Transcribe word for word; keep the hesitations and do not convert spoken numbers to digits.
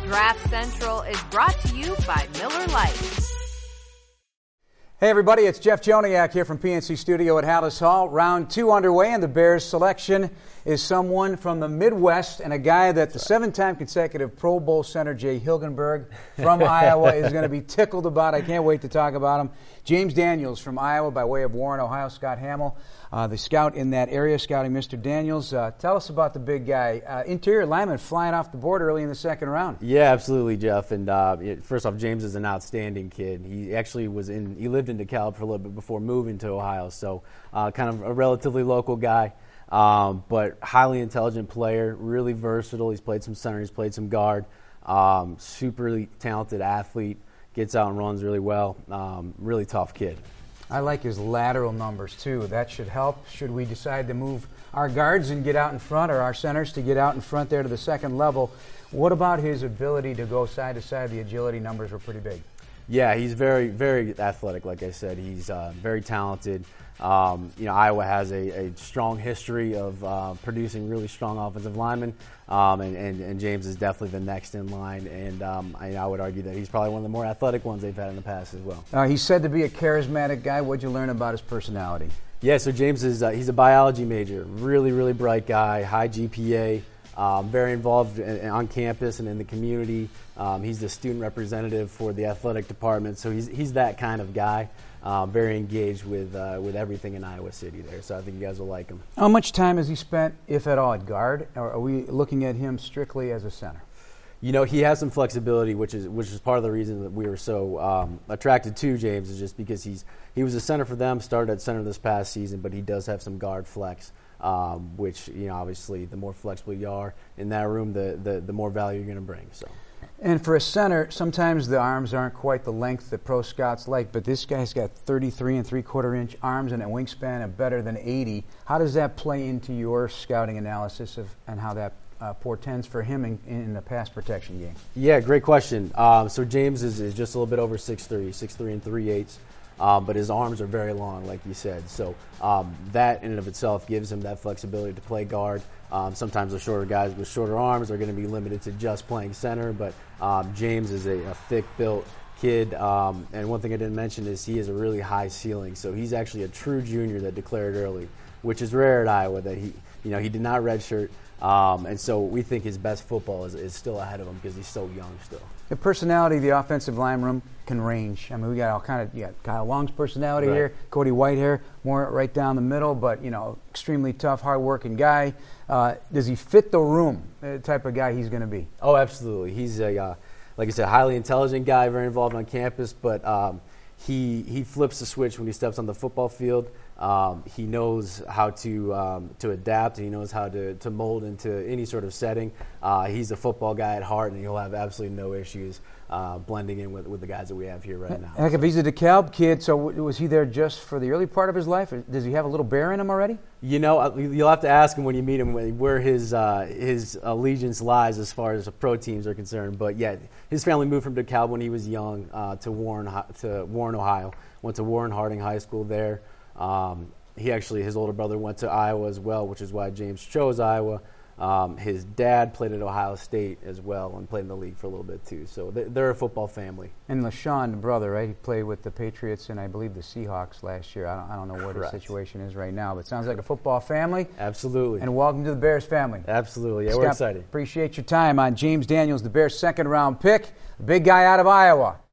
Draft Central is brought to you by Miller Lite. Hey everybody, it's Jeff Joniak here from P N C Studio at Hallis Hall. Round two underway, and the Bears' selection is someone from the Midwest and a guy that the seven-time consecutive Pro Bowl center Jay Hilgenberg from Iowa is going to be tickled about. I can't wait to talk about him. James Daniels from Iowa by way of Warren, Ohio. Scott Hamill, uh, the scout in that area, scouting Mister Daniels. Uh, tell us about the big guy. Uh, interior lineman flying off the board early in the second round. Yeah, absolutely, Jeff. And uh, first off, James is an outstanding kid. He actually was in, he lived in DeKalb for a little bit before moving to Ohio, so uh, kind of a relatively local guy. Um, but highly intelligent player, really versatile. He's played some center, he's played some guard. Um, super talented athlete, gets out and runs really well. Um, really tough kid. I like his lateral numbers too. That should help should we decide to move our guards and get out in front, or our centers to get out in front there to the second level. What about his ability to go side to side? The agility numbers were pretty big. Yeah, he's very, very athletic. Like I said, he's uh, very talented. Um, you know, Iowa has a, a strong history of uh, producing really strong offensive linemen, um, and, and, and James is definitely the next in line. And um, I, I would argue that he's probably one of the more athletic ones they've had in the past as well. Uh, he's said to be a charismatic guy. What'd you learn about his personality? Yeah, so James is uh, he's a biology major, really, really bright guy, high G P A. Um, very involved in, on campus and in the community. Um, he's the student representative for the athletic department, so he's he's that kind of guy. Um, very engaged with uh, with everything in Iowa City there, so I think you guys will like him. How much time has he spent, if at all, at guard, or are we looking at him strictly as a center? You know, he has some flexibility, which is which is part of the reason that we were so um, attracted to James, is just because he's he was a center for them, started at center this past season, but he does have some guard flex. Um, which, you know, obviously the more flexible you are in that room, the, the, the more value you're going to bring. So, and for a center, sometimes the arms aren't quite the length that pro scouts like, but this guy's got thirty-three and three quarter inch arms and a wingspan of better than eighty. How does that play into your scouting analysis of and how that uh, portends for him in, in the pass protection game? Yeah, great question. Um, so James is, is just a little bit over six three, six three and three eighths. Um, but his arms are very long, like you said. So um, that in and of itself gives him that flexibility to play guard. Um, sometimes the shorter guys with shorter arms are going to be limited to just playing center. But um, James is a, a thick-built kid. Um, and one thing I didn't mention is he has a really high ceiling. So he's actually a true junior that declared early, which is rare at Iowa. That he, you know, he did not redshirt. Um, and so we think his best football is, is still ahead of him because he's so young still. The personality of the offensive line room can range. I mean, we got all kind of, you got Kyle Long's personality right here, Cody Whitehair, more right down the middle, but, you know, extremely tough, hard-working guy. Uh, does he fit the room, the type of guy he's going to be? Oh, absolutely. He's a, uh, like I said, highly intelligent guy, very involved on campus, but um, he he flips the switch when he steps on the football field. Um, he knows how to um, to adapt. He knows how to, to mold into any sort of setting. Uh, he's a football guy at heart, and he'll have absolutely no issues uh, blending in with, with the guys that we have here right now. Heck, if he's a DeKalb kid, so was he there just for the early part of his life? Or does he have a little bear in him already? You know, you'll have to ask him when you meet him where his uh, his allegiance lies as far as pro teams are concerned. But yeah, his family moved from DeKalb when he was young uh, to Warren to Warren, Ohio. Went to Warren Harding High School there. Um, he actually, his older brother went to Iowa as well, which is why James chose Iowa. Um, his dad played at Ohio State as well and played in the league for a little bit too. So they're a football family. And LaShawn, the brother, right? He played with the Patriots and I believe the Seahawks last year. I don't, I don't know what Correct. his situation is right now, but it sounds like a football family. Absolutely. And welcome to the Bears family. Absolutely. Yeah, Scott, we're excited. Appreciate your time on James Daniels, the Bears' second round pick, the big guy out of Iowa.